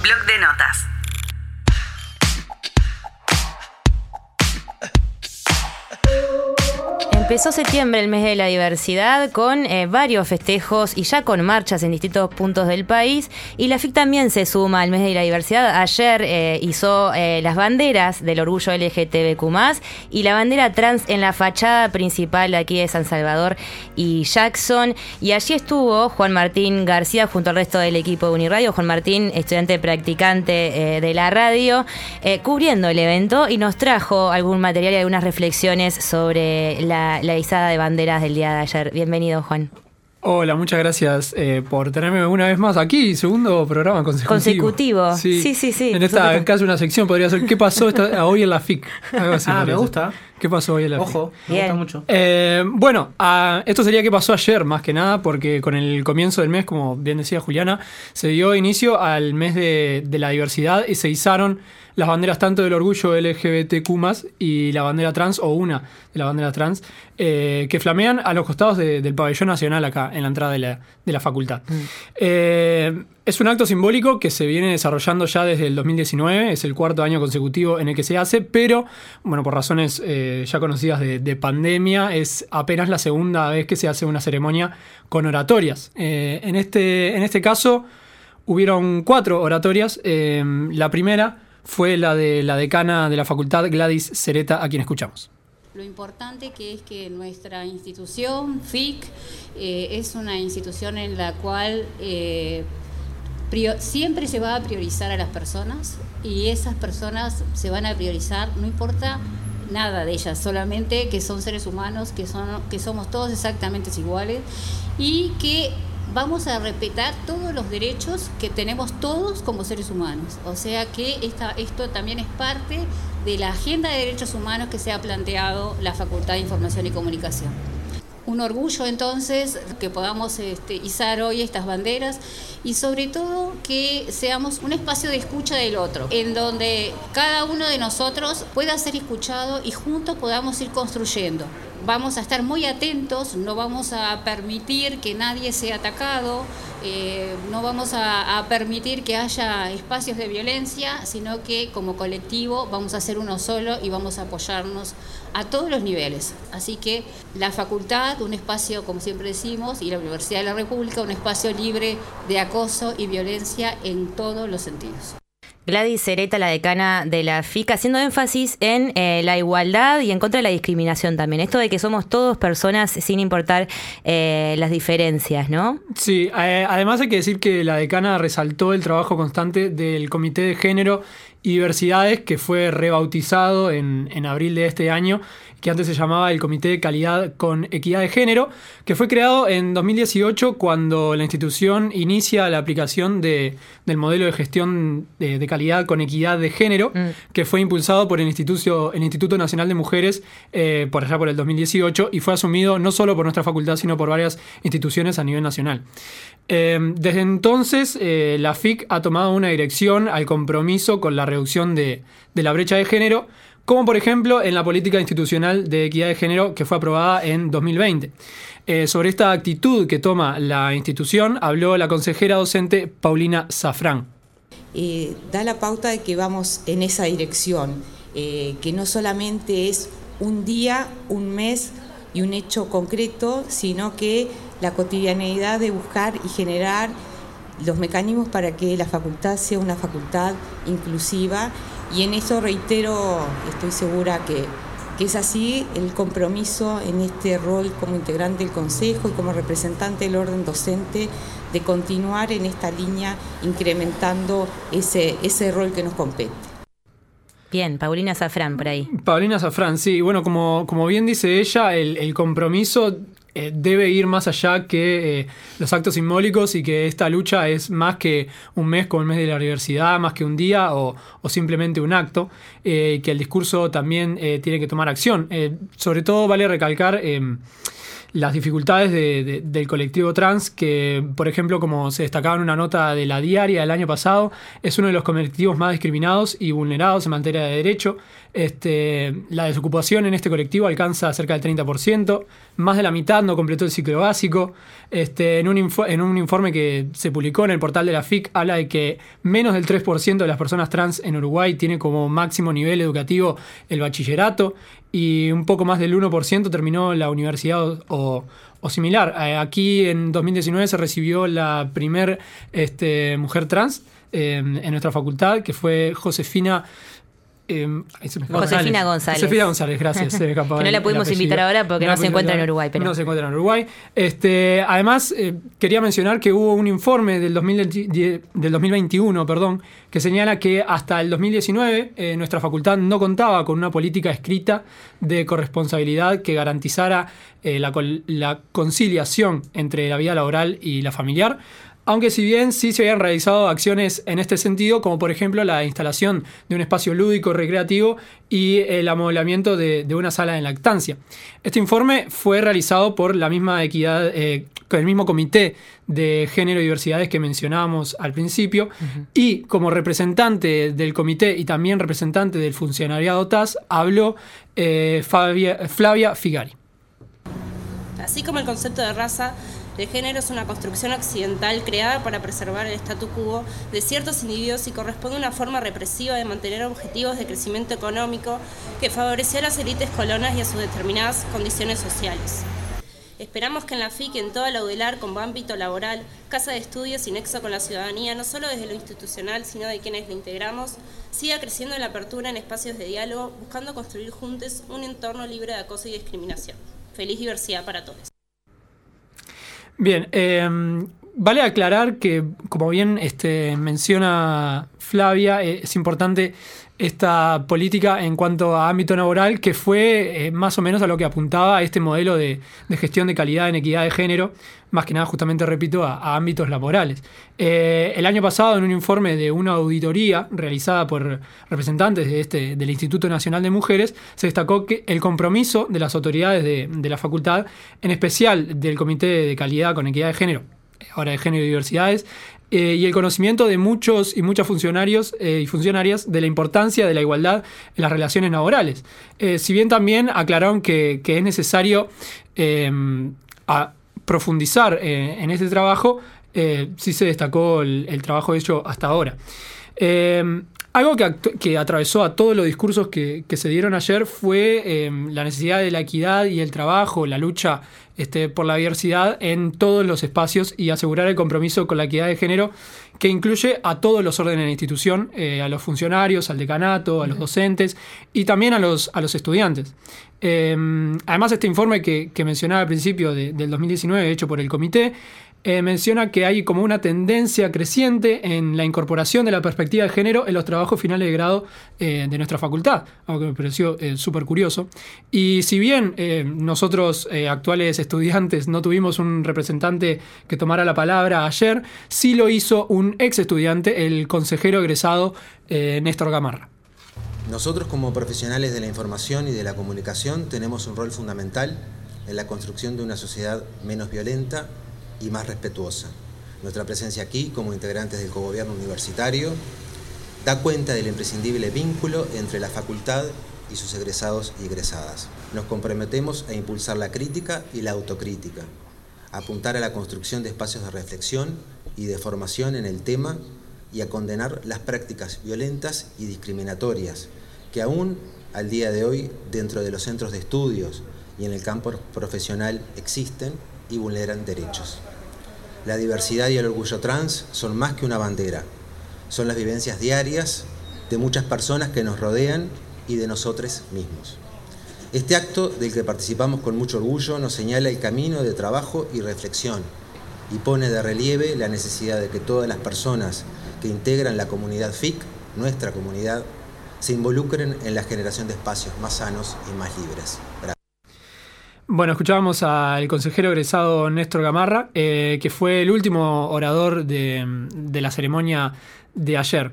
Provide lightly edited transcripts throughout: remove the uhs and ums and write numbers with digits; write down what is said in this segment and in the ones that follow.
Bloc de notas. Empezó septiembre, el mes de la diversidad, con varios festejos y ya con marchas en distintos puntos del país. Y la FIC también se suma al mes de la diversidad. Ayer hizo las banderas del orgullo LGTBQ+, y la bandera trans en la fachada principal de aquí de San Salvador y Jackson. Y allí estuvo Juan Martín García junto al resto del equipo de Uniradio. Juan Martín, estudiante practicante de la radio, cubriendo el evento, y nos trajo algún material y algunas reflexiones sobre la izada de banderas del día de ayer. Bienvenido, Juan. Hola, muchas gracias por tenerme una vez más aquí. Segundo programa consecutivo. Sí. En esta casi una sección podría ser ¿qué pasó hoy en la FIC? Algo así, me gusta. ¿Qué pasó hoy en la FIC? Ojo, me gusta mucho. Esto sería ¿qué pasó ayer? Más que nada, porque con el comienzo del mes, como bien decía Juliana, se dio inicio al mes de la diversidad y se izaron las banderas tanto del orgullo LGBTQ+, y la bandera trans, o una de las banderas trans, que flamean a los costados del pabellón nacional acá, en la entrada de la facultad. Es un acto simbólico que se viene desarrollando ya desde el 2019, es el cuarto año consecutivo en el que se hace, pero, bueno, por razones ya conocidas de pandemia, es apenas la segunda vez que se hace una ceremonia con oratorias. En este caso, hubieron 4 oratorias. La primera fue la de la decana de la facultad, Gladys Cereta, a quien escuchamos. Lo importante que es que nuestra institución, FIC, es una institución en la cual siempre se va a priorizar a las personas, y esas personas se van a priorizar, no importa nada de ellas, solamente que son seres humanos, que somos todos exactamente iguales, y que vamos a respetar todos los derechos que tenemos todos como seres humanos. O sea que esto también es parte de la agenda de derechos humanos que se ha planteado la Facultad de Información y Comunicación. Un orgullo entonces que podamos izar hoy estas banderas, y sobre todo que seamos un espacio de escucha del otro, en donde cada uno de nosotros pueda ser escuchado y juntos podamos ir construyendo. Vamos a estar muy atentos, no vamos a permitir que nadie sea atacado, no vamos a permitir que haya espacios de violencia, sino que como colectivo vamos a ser uno solo y vamos a apoyarnos a todos los niveles. Así que la facultad, un espacio, como siempre decimos, y la Universidad de la República, un espacio libre de acoso y violencia en todos los sentidos. Gladys Cereta, la decana de la FIC, haciendo énfasis en la igualdad y en contra de la discriminación también. Esto de que somos todos personas sin importar las diferencias, ¿no? Sí, además hay que decir que la decana resaltó el trabajo constante del Comité de Género y Diversidades, que fue rebautizado en abril de este año, que antes se llamaba el Comité de Calidad con Equidad de Género, que fue creado en 2018 cuando la institución inicia la aplicación del modelo de gestión de calidad con equidad de género, que fue impulsado por el Instituto Nacional de Mujeres por allá por el 2018, y fue asumido no solo por nuestra facultad, sino por varias instituciones a nivel nacional. Desde entonces, la FIC ha tomado una dirección al compromiso con la reducción de la brecha de género, como por ejemplo en la política institucional de equidad de género que fue aprobada en 2020. Sobre esta actitud que toma la institución habló la consejera docente Paulina Zafrán. Da la pauta de que vamos en esa dirección, que no solamente es un día, un mes y un hecho concreto, sino que la cotidianeidad de buscar y generar los mecanismos para que la facultad sea una facultad inclusiva. Y en eso reitero, estoy segura que es así, el compromiso en este rol como integrante del Consejo y como representante del orden docente, de continuar en esta línea incrementando ese rol que nos compete. Bien, Paulina Zafrán por ahí. Paulina Zafrán, sí. Bueno, como bien dice ella, el compromiso debe ir más allá que los actos simbólicos, y que esta lucha es más que un mes como el mes de la diversidad, más que un día o simplemente un acto, que el discurso también tiene que tomar acción. Sobre todo vale recalcar las dificultades del colectivo trans, que, por ejemplo, como se destacaba en una nota de La Diaria del año pasado, es uno de los colectivos más discriminados y vulnerados en materia de derecho. La desocupación en este colectivo alcanza cerca del 30%, más de la mitad no completó el ciclo básico. En un informe que se publicó en el portal de la FIC, habla de que menos del 3% de las personas trans en Uruguay tiene como máximo nivel educativo el bachillerato, y un poco más del 1% terminó la universidad o similar. Aquí en 2019 se recibió la primer mujer trans en nuestra facultad, que fue Josefina González. Josefina González, gracias. Que no la pudimos invitar ahora porque no se encuentra en Uruguay. Pero... No se encuentra en Uruguay. Además, quería mencionar que hubo un informe del 2021, que señala que hasta el 2019 nuestra facultad no contaba con una política escrita de corresponsabilidad que garantizara la conciliación entre la vida laboral y la familiar. Aunque si bien sí se habían realizado acciones en este sentido, como por ejemplo la instalación de un espacio lúdico recreativo y el amoblamiento de una sala de lactancia. Este informe fue realizado por la misma equidad, con el mismo comité de género y diversidades que mencionábamos al principio, y como representante del comité y también representante del funcionariado TAS habló Flavia Figari. Así como el concepto de raza, el género es una construcción occidental creada para preservar el statu quo de ciertos individuos y corresponde a una forma represiva de mantener objetivos de crecimiento económico que favoreció a las élites colonas y a sus determinadas condiciones sociales. Esperamos que en la FIC y en toda la UDELAR, como ámbito laboral, casa de estudios y nexo con la ciudadanía, no solo desde lo institucional, sino de quienes la integramos, siga creciendo la apertura en espacios de diálogo, buscando construir juntos un entorno libre de acoso y discriminación. Feliz diversidad para todos. Bien, vale aclarar que, como bien menciona Flavia, es importante esta política en cuanto a ámbito laboral, que fue más o menos a lo que apuntaba este modelo de gestión de calidad en equidad de género, más que nada, justamente, repito, a ámbitos laborales. El año pasado, en un informe de una auditoría realizada por representantes del Instituto Nacional de Mujeres, se destacó que el compromiso de las autoridades de la facultad, en especial del Comité de Calidad con Equidad de Género, ahora de Género y Diversidades, y el conocimiento de muchos y muchas funcionarios y funcionarias de la importancia de la igualdad en las relaciones laborales. Si bien también aclararon que es necesario profundizar en este trabajo, sí se destacó el trabajo hecho hasta ahora. Algo que atravesó a todos los discursos que se dieron ayer fue la necesidad de la equidad y el trabajo, la lucha por la diversidad en todos los espacios y asegurar el compromiso con la equidad de género, que incluye a todos los órdenes de la institución, a los funcionarios, al decanato, a los docentes y también a los estudiantes. Además, este informe que mencionaba al principio del 2019, hecho por el comité, menciona que hay como una tendencia creciente en la incorporación de la perspectiva de género en los trabajos finales de grado de nuestra facultad, algo que me pareció súper curioso. Y si bien nosotros, actuales estudiantes, no tuvimos un representante que tomara la palabra ayer, sí lo hizo un ex estudiante, el consejero egresado Néstor Gamarra. Nosotros, como profesionales de la información y de la comunicación, tenemos un rol fundamental en la construcción de una sociedad menos violenta y más respetuosa. Nuestra presencia aquí, como integrantes del cogobierno universitario, da cuenta del imprescindible vínculo entre la facultad y sus egresados y egresadas. Nos comprometemos a impulsar la crítica y la autocrítica, a apuntar a la construcción de espacios de reflexión y de formación en el tema y a condenar las prácticas violentas y discriminatorias que aún al día de hoy dentro de los centros de estudios y en el campo profesional existen y vulneran derechos. La diversidad y el orgullo trans son más que una bandera, son las vivencias diarias de muchas personas que nos rodean y de nosotros mismos. Este acto, del que participamos con mucho orgullo, nos señala el camino de trabajo y reflexión y pone de relieve la necesidad de que todas las personas que integran la comunidad FIC, nuestra comunidad, se involucren en la generación de espacios más sanos y más libres. Gracias. Bueno, escuchábamos al consejero egresado Néstor Gamarra, que fue el último orador de la ceremonia de ayer.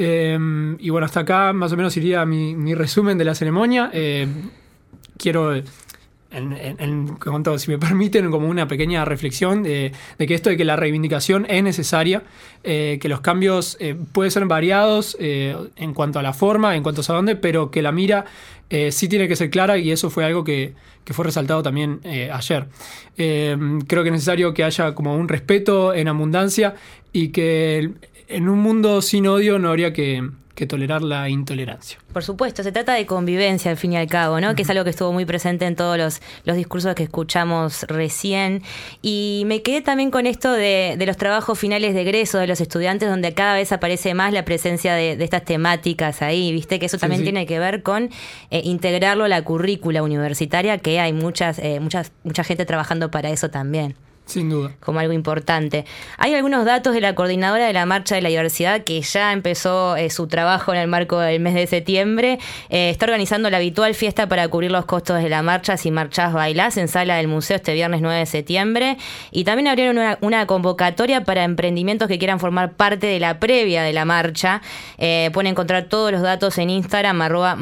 Y bueno, hasta acá más o menos iría mi resumen de la ceremonia. Quiero en cuanto, si me permiten, como una pequeña reflexión de que esto de que la reivindicación es necesaria, que los cambios pueden ser variados en cuanto a la forma, en cuanto a dónde, pero que la mira sí tiene que ser clara, y eso fue algo que fue resaltado también ayer. Creo que es necesario que haya como un respeto en abundancia, y que en un mundo sin odio no habría que tolerar la intolerancia. Por supuesto, se trata de convivencia al fin y al cabo, ¿no? Que es algo que estuvo muy presente en todos los discursos que escuchamos recién. Y me quedé también con esto de los trabajos finales de egreso de los estudiantes, donde cada vez aparece más la presencia de estas temáticas ahí, ¿viste? Que eso también tiene que ver con integrarlo a la currícula universitaria, que hay mucha gente trabajando para eso también. Sin duda. Como algo importante. Hay algunos datos de la coordinadora de la Marcha de la Diversidad, que ya empezó su trabajo en el marco del mes de septiembre. Está organizando la habitual fiesta para cubrir los costos de la marcha, Si Marchás Bailás, en Sala del Museo este viernes 9 de septiembre. Y también abrieron una convocatoria para emprendimientos que quieran formar parte de la previa de la marcha. Pueden encontrar todos los datos en Instagram,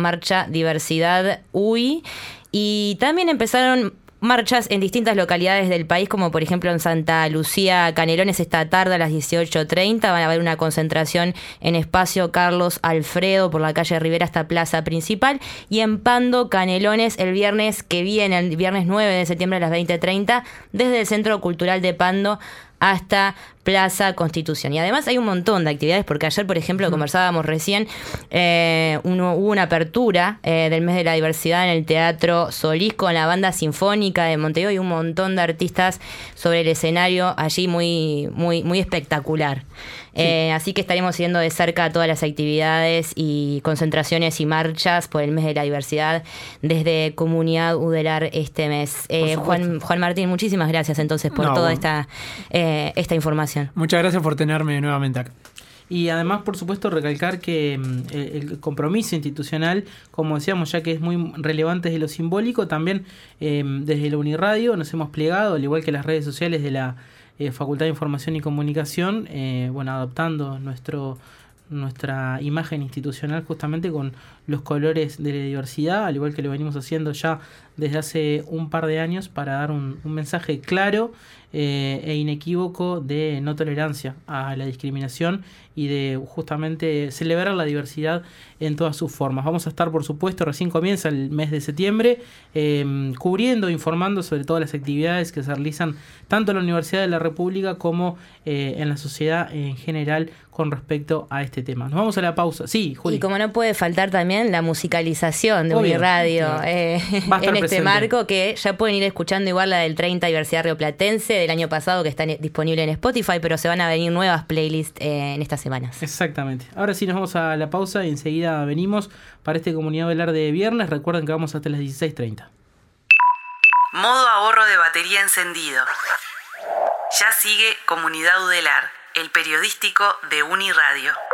@marchadiversidadui. Y también empezaron marchas en distintas localidades del país, como por ejemplo en Santa Lucía, Canelones, esta tarde a las 18:30. Van a haber una concentración en Espacio Carlos Alfredo por la calle Rivera hasta Plaza Principal. Y en Pando, Canelones, el viernes que viene, el viernes 9 de septiembre a las 20:30, desde el Centro Cultural de Pando hasta Plaza Constitución. Y además hay un montón de actividades, porque ayer, por ejemplo, conversábamos recién, hubo una apertura del mes de la diversidad en el Teatro Solís con la Banda Sinfónica de Montevideo, y un montón de artistas sobre el escenario allí, muy, muy, muy espectacular. Así que estaremos siguiendo de cerca todas las actividades y concentraciones y marchas por el mes de la diversidad desde Comunidad Udelar este mes. Juan Martín, muchísimas gracias entonces por toda esta información. Muchas gracias por tenerme nuevamente acá. Y además, por supuesto, recalcar que el compromiso institucional, como decíamos, ya que es muy relevante desde lo simbólico, también desde la Uniradio nos hemos plegado, al igual que las redes sociales de la Facultad de Información y Comunicación, adoptando nuestra imagen institucional justamente con los colores de la diversidad, al igual que lo venimos haciendo ya desde hace un par de años, para dar un mensaje claro e inequívoco de no tolerancia a la discriminación y de justamente celebrar la diversidad en todas sus formas. Vamos a estar, por supuesto, recién comienza el mes de septiembre, cubriendo, informando sobre todas las actividades que se realizan tanto en la Universidad de la República como en la sociedad en general con respecto a este tema. Nos vamos a la pausa. Sí, Juli. Y como no puede faltar también la musicalización de Uniradio en este marco, que ya pueden ir escuchando igual la del 30 Diversidad Rioplatense del año pasado, que está disponible en Spotify, pero se van a venir nuevas playlists en estas semanas. Exactamente. Ahora sí nos vamos a la pausa y enseguida venimos para este Comunidad Udelar de viernes. Recuerden que vamos hasta las 16:30. Modo ahorro de batería encendido. Ya sigue Comunidad Udelar, el periodístico de Uniradio.